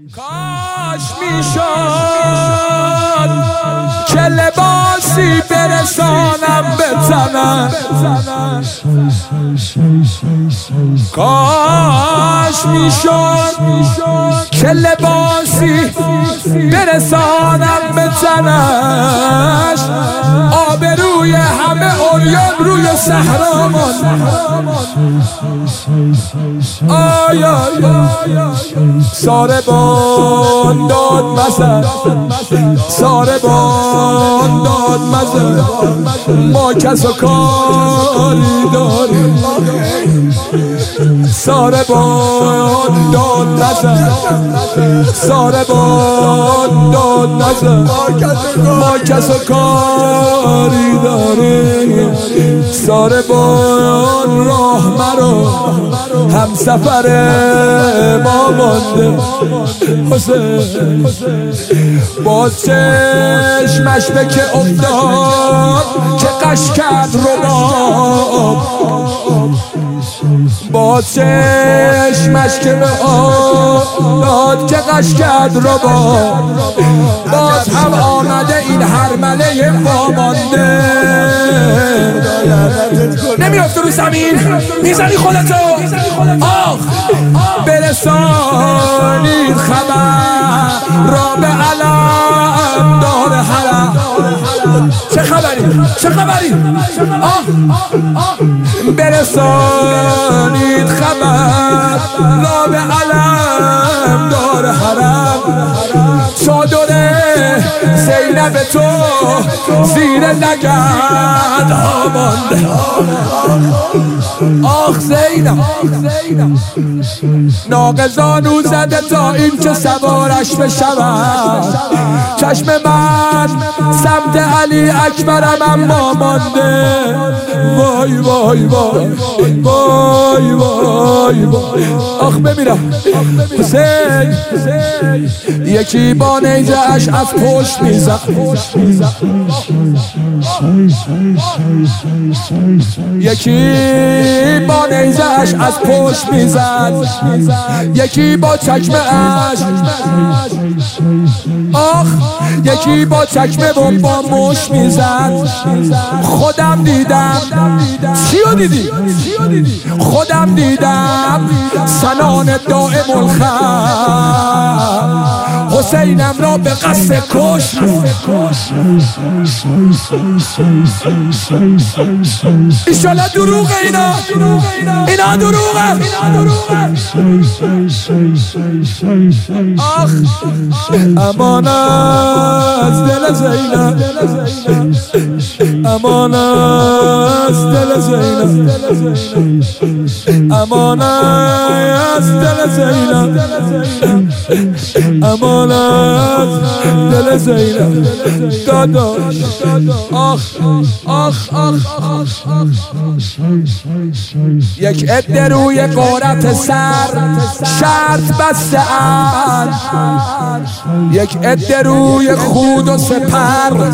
کاش میشد که لباسی برسانم به تنم، کاش میشد که لباسی برسانم به تنش، آبروی همه عریان روی صحرا ماند. آیا ساربان داد مزن، ساربان داد مزن، ما کس و کاری داریم. ساربان داد نزن، ساربان داد نزن، ما کس و کاری داریم. ساربان راه مرو هم سفر ما مانده. حسین باز چشمش به که افتاد که قش کرد رباب، باز چشمش که به افتاد که قش کرد رباب، باز هم آمده این هرمله وامانده. نمیافته رو زمین میزنی خودتو، آخ برسانید خبر را به علم دار حرم. چه خبری؟ چه خبری؟ آه برسانید خبر را به علم دار حرم. چادر زینب تو زیر لگد آمانده. آخ زینب ناقضانو زده تا این که سوارش بشود. چشم من سمت علی اکبرم اما مانده. وای وای وای وای وای وای آخ بمیرم. حسین یکی با نیزه اش از پشت میزد، یکی با نیزه اش از پشت میزد، یکی با چکمه اش، آخ یکی با چکمه با مش میزد. خودم دیدم. چیو دیدی؟ خودم دیدم سنان دائم الخم حسینم را به قصد کش. ایشالا دروغه اینا، اینا دروغه. آخ امان از دل زینب، امان از دل زینب، امان از دل زینب، امان از دل زینب. داداش آخ آخ آخ یک عده روی غارت سر شرط بسته اند، یک عده روی خود و سپر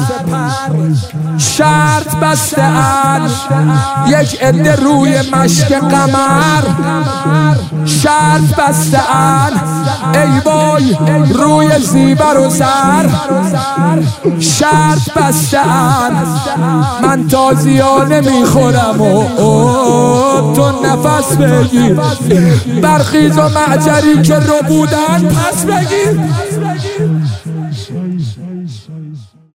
شرط بسته اند، یک عده روی مشک قمر شرط بسته اند. ای وای روی زیبر و زر شرط بسته اند. من تازیانه میخورم و تو نفس بگیر، برخیز و معجری که رو بودن پس بگیر.